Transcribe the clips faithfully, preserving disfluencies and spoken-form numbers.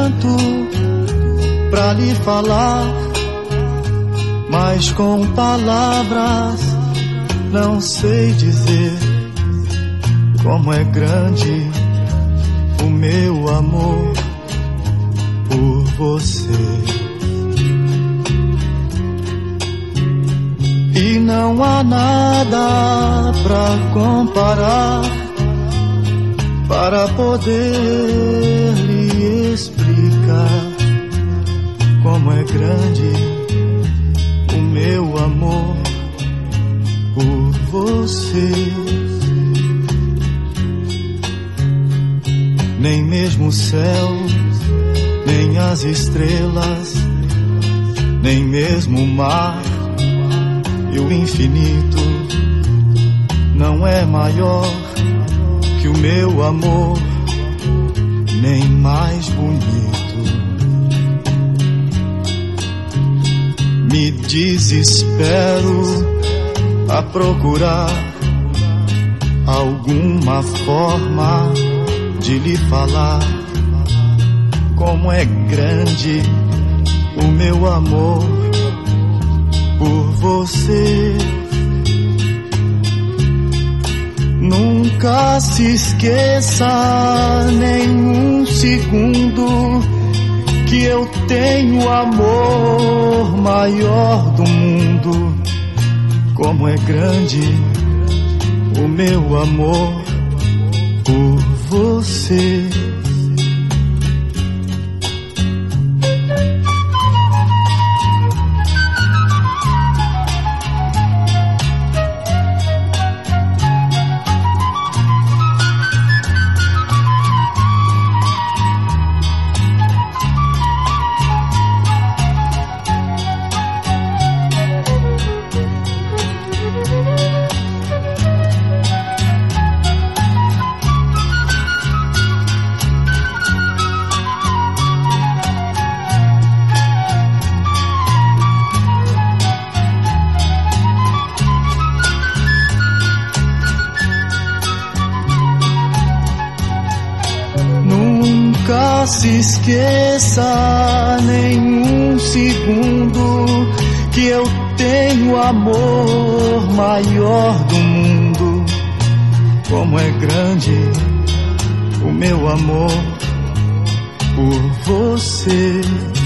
tanto pra lhe falar, mas com palavras não sei dizer como é grande o meu amor por você. E não há nada pra comparar para poder lhe explicar como é grande o meu amor por você. Nem mesmo o céu, nem as estrelas, nem mesmo o mar e o infinito não é maior que o meu amor, nem mais bonito. Me desespero a procurar alguma forma de lhe falar como é grande o meu amor por você. Nunca se esqueça nem um segundo que eu tenho o amor maior do mundo. Como é grande o meu amor por você. Nunca se esqueça nem um segundo que eu tenho o amor maior do mundo. Como é grande o meu amor por você.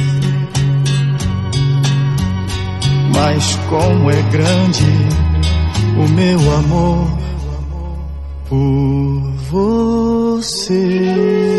Mas como é grande o meu amor por você.